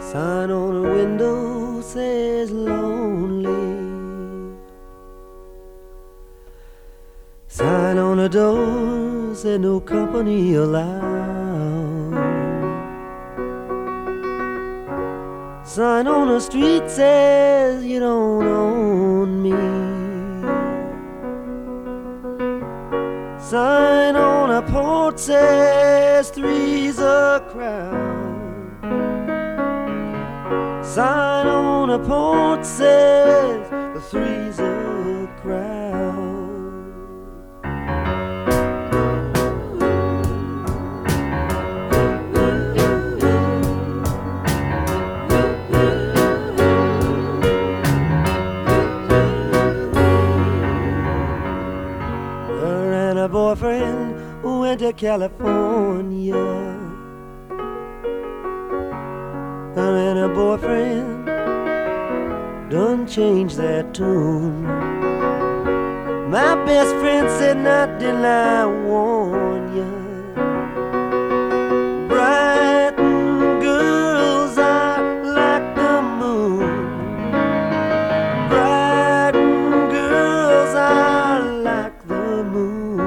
Sign on a window says lonely. Sign on a door says no company allowed. Sign on a street says you don't own me. Sign on a porch says three's a crowd. Sign on a porch says the three's a crowd. Her and her boyfriend went to California. Her and her boyfriend done changed their tune. My best friend said, not till I warn ya. Brighton girls are like the moon. Brighton girls are like the moon.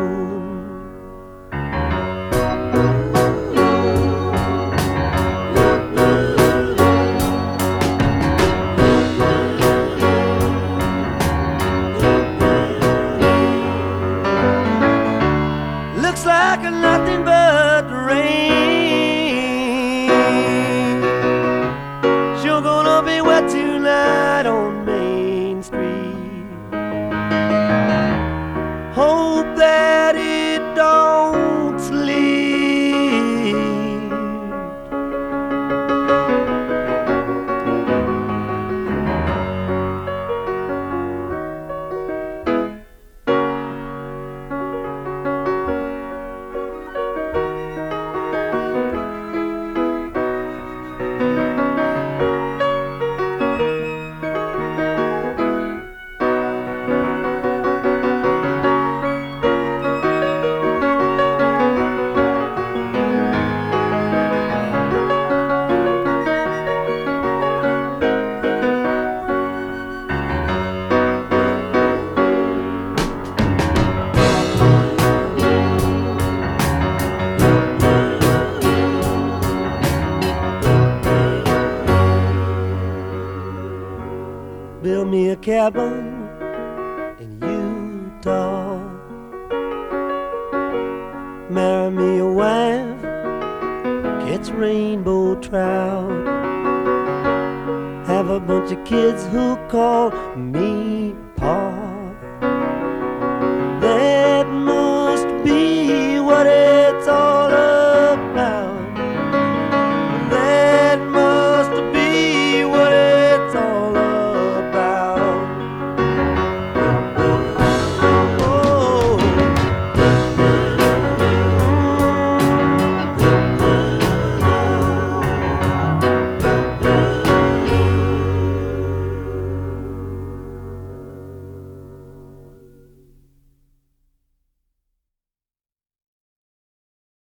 Looks like nothing but rain. Sure gonna be wet tonight on Main Street. Hope that it don't sleep. Build me a cabin in Utah. Marry me a wife, catch rainbow trout. Have a bunch of kids who call me Pa.